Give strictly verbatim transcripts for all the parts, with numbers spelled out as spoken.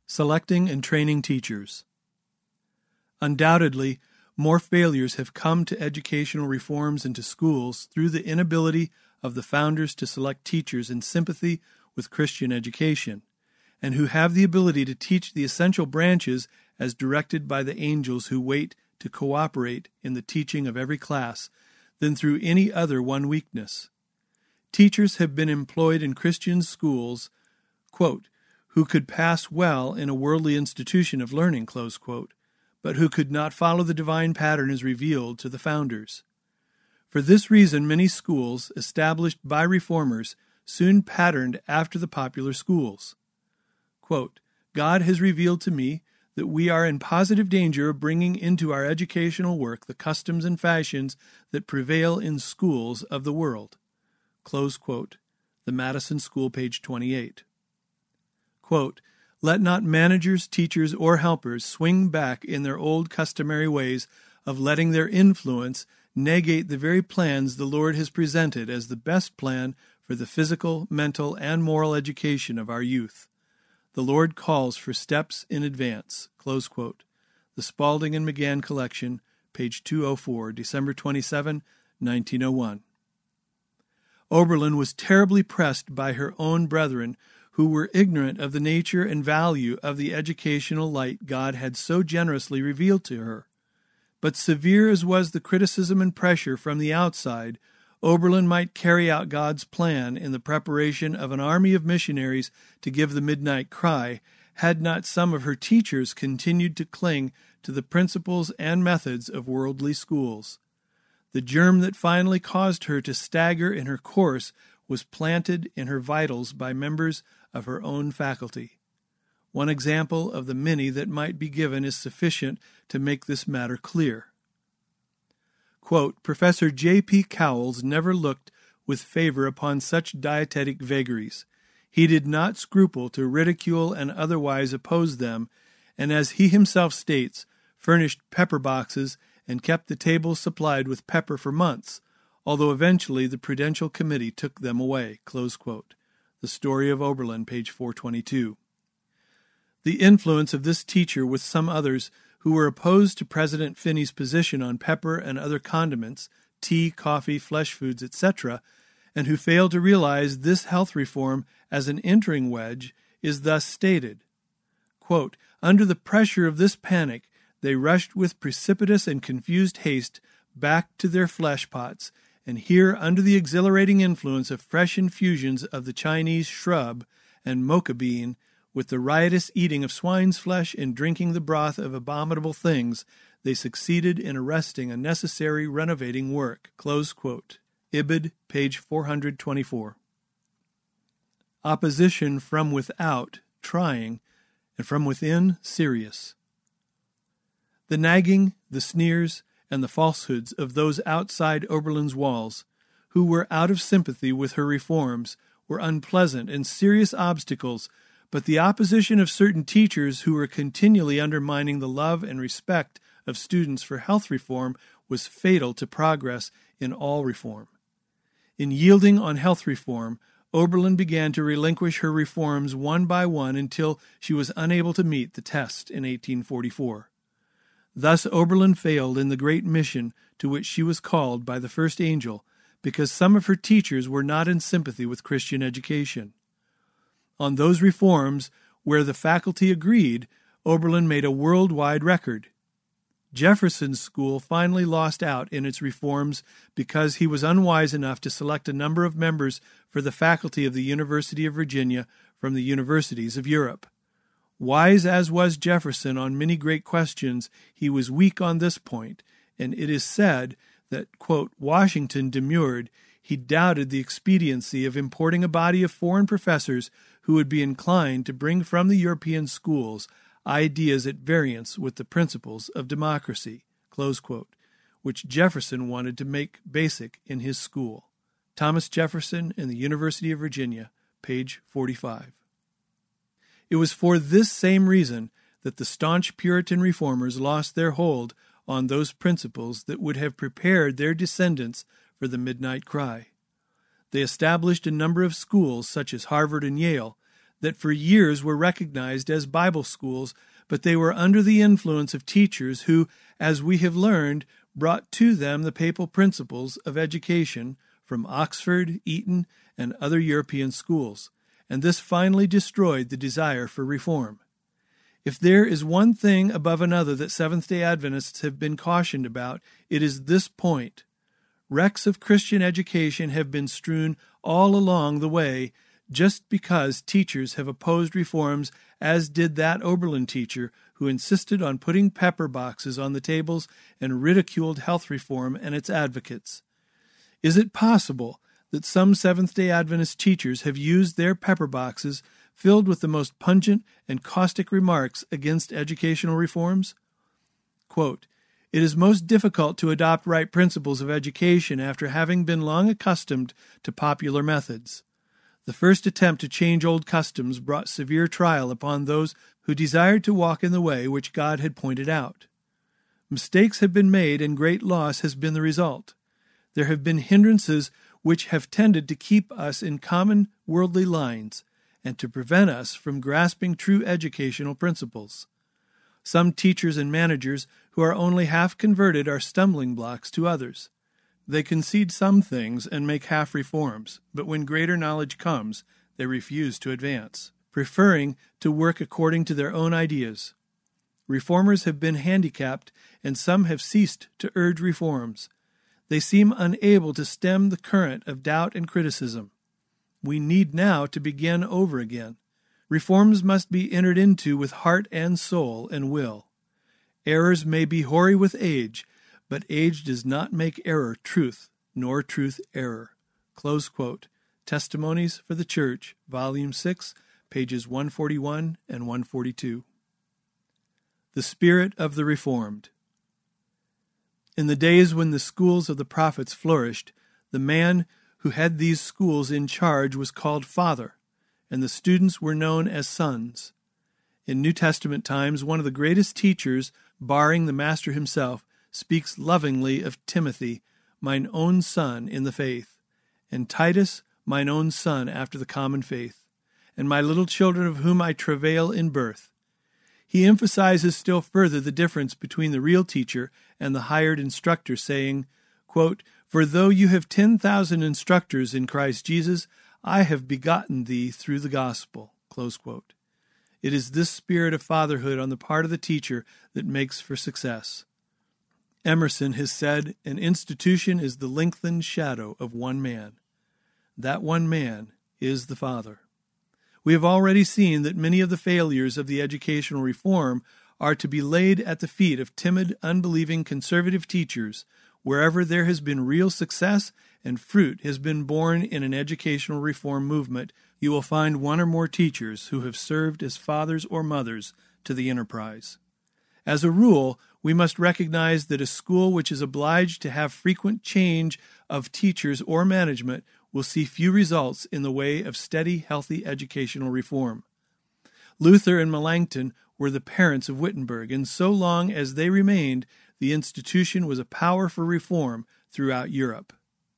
Selecting and training teachers. Undoubtedly, more failures have come to educational reforms and to schools through the inability of the founders to select teachers in sympathy with Christian education, and who have the ability to teach the essential branches as directed by the angels who wait to cooperate in the teaching of every class, than through any other one weakness. Teachers have been employed in Christian schools, quote, who could pass well in a worldly institution of learning, close quote, but who could not follow the divine pattern as revealed to the founders. For this reason, many schools, established by reformers, soon patterned after the popular schools. Quote, God has revealed to me that we are in positive danger of bringing into our educational work the customs and fashions that prevail in schools of the world. Close quote. The Madison School, page twenty-eight. Quote, let not managers, teachers, or helpers swing back in their old customary ways of letting their influence negate the very plans the Lord has presented as the best plan for the physical, mental, and moral education of our youth. The Lord calls for steps in advance. Close quote. The Spalding and McGann Collection, page two oh four, December twenty-seventh, nineteen oh one. Oberlin was terribly pressed by her own brethren who were ignorant of the nature and value of the educational light God had so generously revealed to her. But severe as was the criticism and pressure from the outside, Oberlin might carry out God's plan in the preparation of an army of missionaries to give the midnight cry, had not some of her teachers continued to cling to the principles and methods of worldly schools. The germ that finally caused her to stagger in her course was planted in her vitals by members of her own faculty. One example of the many that might be given is sufficient to make this matter clear. Quote, Professor J P Cowles never looked with favor upon such dietetic vagaries. He did not scruple to ridicule and otherwise oppose them, and as he himself states, furnished pepper boxes and kept the tables supplied with pepper for months, although eventually the Prudential Committee took them away. Close quote. The Story of Oberlin, page four twenty-two. The influence of this teacher with some others who were opposed to President Finney's position on pepper and other condiments, tea, coffee, flesh foods, et cetera, and who failed to realize this health reform as an entering wedge, is thus stated. Quote, under the pressure of this panic, they rushed with precipitous and confused haste back to their flesh pots, and here, under the exhilarating influence of fresh infusions of the Chinese shrub and mocha bean, with the riotous eating of swine's flesh and drinking the broth of abominable things, they succeeded in arresting a necessary renovating work. Close quote. Ibid, page four twenty-four. Opposition from without, trying, and from within, serious. The nagging, the sneers, and the falsehoods of those outside Oberlin's walls, who were out of sympathy with her reforms, were unpleasant and serious obstacles, but the opposition of certain teachers who were continually undermining the love and respect of students for health reform was fatal to progress in all reform. In yielding on health reform, Oberlin began to relinquish her reforms one by one until she was unable to meet the test in eighteen forty-four. Thus Oberlin failed in the great mission to which she was called by the first angel, because some of her teachers were not in sympathy with Christian education. On those reforms where the faculty agreed, Oberlin made a worldwide record. Jefferson's school finally lost out in its reforms because he was unwise enough to select a number of members for the faculty of the University of Virginia from the universities of Europe. Wise as was Jefferson on many great questions, he was weak on this point, and it is said that, quote, Washington demurred. He doubted the expediency of importing a body of foreign professors who would be inclined to bring from the European schools ideas at variance with the principles of democracy, close quote, which Jefferson wanted to make basic in his school. Thomas Jefferson in the University of Virginia, page forty-five. It was for this same reason that the staunch Puritan reformers lost their hold on those principles that would have prepared their descendants for the midnight cry. They established a number of schools, such as Harvard and Yale, that for years were recognized as Bible schools, but they were under the influence of teachers who, as we have learned, brought to them the papal principles of education from Oxford, Eton, and other European schools, and this finally destroyed the desire for reform. If there is one thing above another that Seventh-day Adventists have been cautioned about, it is this point. Wrecks of Christian education have been strewn all along the way just because teachers have opposed reforms, as did that Oberlin teacher who insisted on putting pepper boxes on the tables and ridiculed health reform and its advocates. Is it possible that some Seventh-day Adventist teachers have used their pepper boxes filled with the most pungent and caustic remarks against educational reforms? Quote, "It is most difficult to adopt right principles of education after having been long accustomed to popular methods. The first attempt to change old customs brought severe trial upon those who desired to walk in the way which God had pointed out. Mistakes have been made and great loss has been the result. There have been hindrances which have tended to keep us in common worldly lines and to prevent us from grasping true educational principles. Some teachers and managers who are only half converted are stumbling blocks to others. They concede some things and make half reforms, but when greater knowledge comes, they refuse to advance, preferring to work according to their own ideas. Reformers have been handicapped, and some have ceased to urge reforms. They seem unable to stem the current of doubt and criticism. We need now to begin over again. Reforms must be entered into with heart and soul and will. Errors may be hoary with age, but age does not make error truth, nor truth error." Close quote. Testimonies for the Church, Volume six, pages one forty-one and one forty-two. The Spirit of the Reformed. In the days when the schools of the prophets flourished, the man who had these schools in charge was called Father, and the students were known as sons. In New Testament times, one of the greatest teachers, barring the Master himself, speaks lovingly of Timothy, "mine own son in the faith," and Titus, "mine own son after the common faith," and "my little children of whom I travail in birth." He emphasizes still further the difference between the real teacher and the hired instructor, saying, quote, "For though you have ten thousand instructors in Christ Jesus, I have begotten thee through the gospel." Close quote. It is this spirit of fatherhood on the part of the teacher that makes for success. Emerson has said, "An institution is the lengthened shadow of one man." That one man is the Father. We have already seen that many of the failures of the educational reform are to be laid at the feet of timid, unbelieving conservative teachers. Wherever there has been real success and fruit has been born in an educational reform movement, you will find one or more teachers who have served as fathers or mothers to the enterprise. As a rule, we must recognize that a school which is obliged to have frequent change of teachers or management will see few results in the way of steady, healthy educational reform. Luther and Melanchthon were the parents of Wittenberg, and so long as they remained, the institution was a power for reform throughout Europe.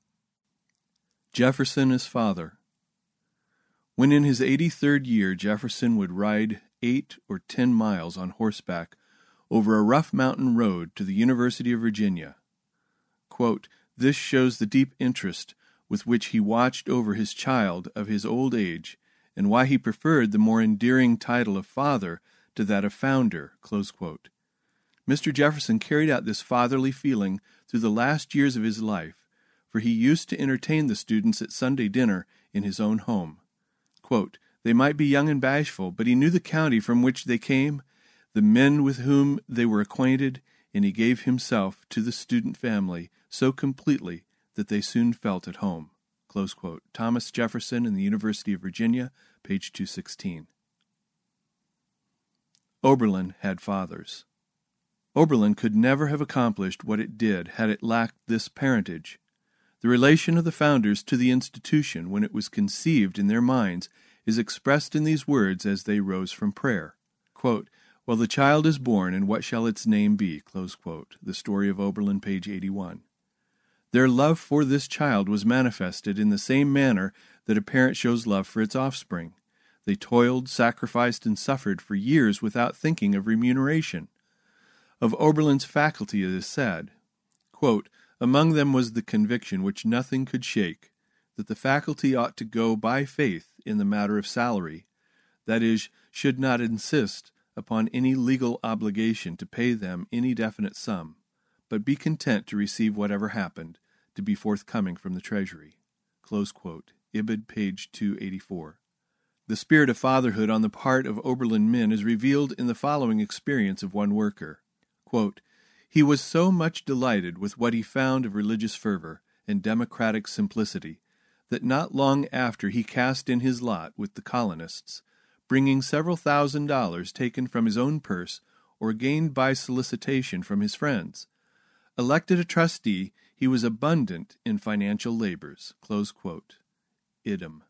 Jefferson as father. When in his eighty-third year Jefferson would ride eight or ten miles on horseback over a rough mountain road to the University of Virginia. Quote, "This shows the deep interest with which he watched over his child of his old age, and why he preferred the more endearing title of father to that of founder." Close quote. Mister Jefferson carried out this fatherly feeling through the last years of his life, for he used to entertain the students at Sunday dinner in his own home. Quote, "They might be young and bashful, but he knew the county from which they came, the men with whom they were acquainted, and he gave himself to the student family so completely that they soon felt at home." Close quote. Thomas Jefferson in the University of Virginia, page two sixteen. Oberlin had fathers. Oberlin could never have accomplished what it did had it lacked this parentage. The relation of the founders to the institution when it was conceived in their minds is expressed in these words as they rose from prayer. Quote, "Well, the child is born, and what shall its name be?" Close quote. The Story of Oberlin, page eighty-one. Their love for this child was manifested in the same manner that a parent shows love for its offspring. They toiled, sacrificed, and suffered for years without thinking of remuneration. Of Oberlin's faculty it is said, quote, "Among them was the conviction which nothing could shake, that the faculty ought to go by faith in the matter of salary, that is, should not insist upon any legal obligation to pay them any definite sum, but be content to receive whatever happened, to be forthcoming from the treasury." Close quote. Ibid, page two eighty-four. The spirit of fatherhood on the part of Oberlin men is revealed in the following experience of one worker. Quote, "He was so much delighted with what he found of religious fervor and democratic simplicity that not long after he cast in his lot with the colonists, bringing several thousand dollars taken from his own purse or gained by solicitation from his friends. Elected a trustee, he was abundant in financial labors." Close quote. Idem.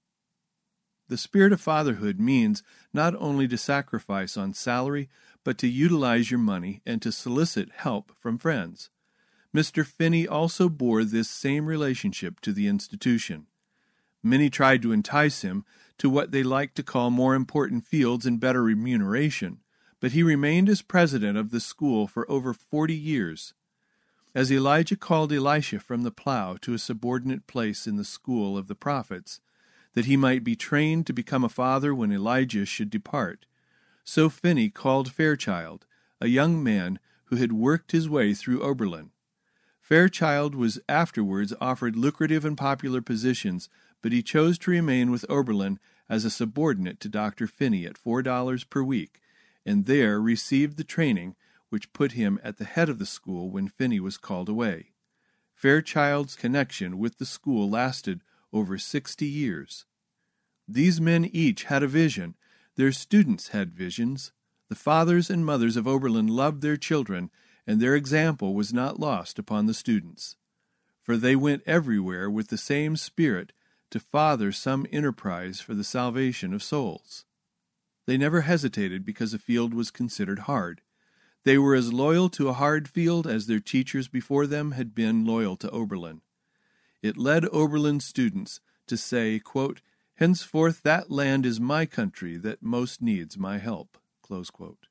The spirit of fatherhood means not only to sacrifice on salary, but to utilize your money and to solicit help from friends. Mister Finney also bore this same relationship to the institution. Many tried to entice him to what they liked to call more important fields and better remuneration, but he remained as president of the school for over forty years. As Elijah called Elisha from the plow to a subordinate place in the school of the prophets, that he might be trained to become a father when Elijah should depart, so Finney called Fairchild, a young man who had worked his way through Oberlin. Fairchild was afterwards offered lucrative and popular positions, but he chose to remain with Oberlin as a subordinate to Doctor Finney at four dollars per week, and there received the training which put him at the head of the school when Finney was called away. Fairchild's connection with the school lasted over sixty years. These men each had a vision. Their students had visions. The fathers and mothers of Oberlin loved their children, and their example was not lost upon the students. For they went everywhere with the same spirit to father some enterprise for the salvation of souls. They never hesitated because a field was considered hard. They were as loyal to a hard field as their teachers before them had been loyal to Oberlin. It led Oberlin students to say, quote, "Henceforth that land is my country that most needs my help." Close quote.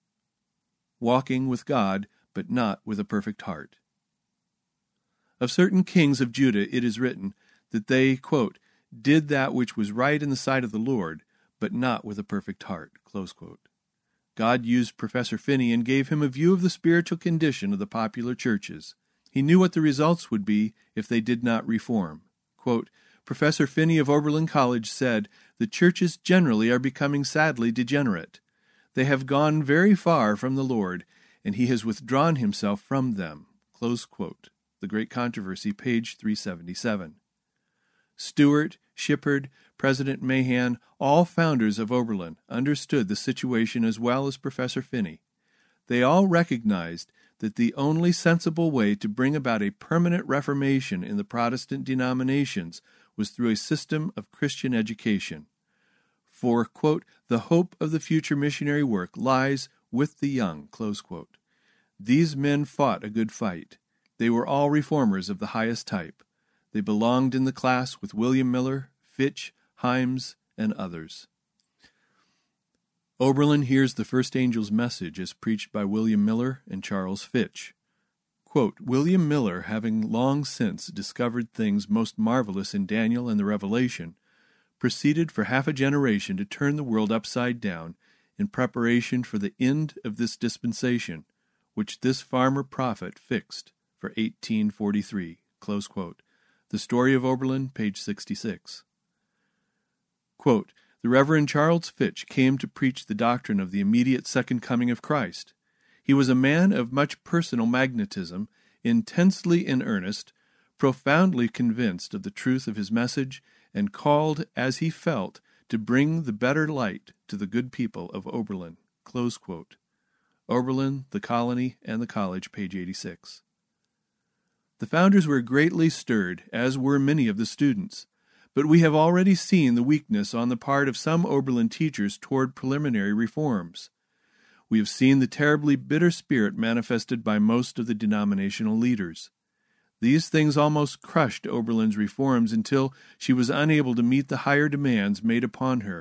Walking with God, but not with a perfect heart. Of certain kings of Judah it is written that they, quote, "did that which was right in the sight of the Lord, but not with a perfect heart." Close quote. God used Professor Finney and gave him a view of the spiritual condition of the popular churches. He knew what the results would be if they did not reform. Quote, Professor Finney of Oberlin College said, "The churches generally are becoming sadly degenerate. They have gone very far from the Lord, and he has withdrawn himself from them." Close quote. The Great Controversy, page three seventy-seven. Stewart, Shippard, President Mahan, all founders of Oberlin, understood the situation as well as Professor Finney. They all recognized that the only sensible way to bring about a permanent reformation in the Protestant denominations was through a system of Christian education. For, quote, "the hope of the future missionary work lies with the young," close quote. These men fought a good fight. They were all reformers of the highest type. They belonged in the class with William Miller, Fitch, Himes, and others. Oberlin hears the first angel's message as preached by William Miller and Charles Fitch. Quote, "William Miller, having long since discovered things most marvelous in Daniel and the Revelation, proceeded for half a generation to turn the world upside down in preparation for the end of this dispensation, which this farmer prophet fixed for eighteen forty-three." Close quote. The Story of Oberlin, page sixty-six. Quote, "The Reverend Charles Fitch came to preach the doctrine of the immediate second coming of Christ. He was a man of much personal magnetism, intensely in earnest, profoundly convinced of the truth of his message, and called, as he felt, to bring the better light to the good people of Oberlin." Close quote. Oberlin, the Colony, and the College, page eighty-six. The founders were greatly stirred, as were many of the students. But we have already seen the weakness on the part of some Oberlin teachers toward preliminary reforms. We have seen the terribly bitter spirit manifested by most of the denominational leaders. These things almost crushed Oberlin's reforms until she was unable to meet the higher demands made upon her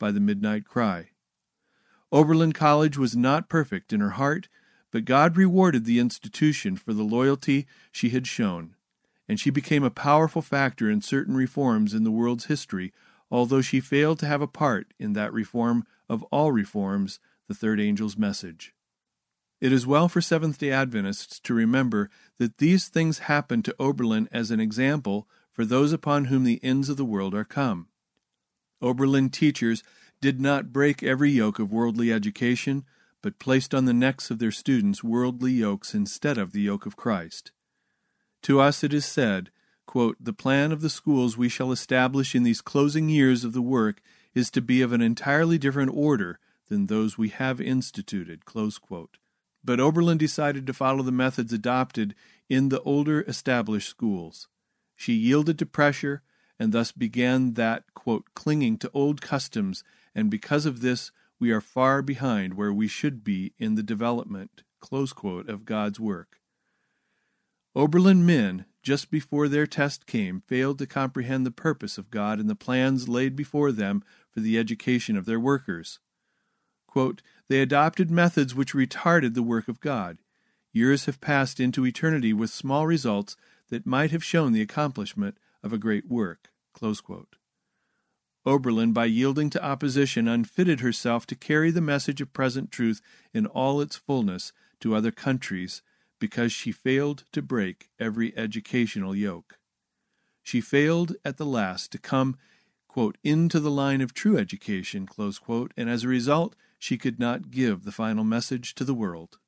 by the midnight cry. Oberlin College was not perfect in her heart, but God rewarded the institution for the loyalty she had shown, and she became a powerful factor in certain reforms in the world's history, although she failed to have a part in that reform of all reforms, the third angel's message. It is well for Seventh-day Adventists to remember that these things happened to Oberlin as an example for those upon whom the ends of the world are come. Oberlin teachers did not break every yoke of worldly education, but placed on the necks of their students worldly yokes instead of the yoke of Christ. To us it is said, quote, "The plan of the schools we shall establish in these closing years of the work is to be of an entirely different order than those we have instituted." Close quote. But Oberlin decided to follow the methods adopted in the older established schools. She yielded to pressure and thus began that, quote, "clinging to old customs, and because of this we are far behind where we should be in the development," close quote, of God's work. Oberlin men, just before their test came, failed to comprehend the purpose of God and the plans laid before them for the education of their workers. Quote, "They adopted methods which retarded the work of God. Years have passed into eternity with small results that might have shown the accomplishment of a great work." Close quote. Oberlin, by yielding to opposition, unfitted herself to carry the message of present truth in all its fullness to other countries because she failed to break every educational yoke. She failed at the last to come, quote, "into the line of true education," close quote, and as a result she could not give the final message to the world.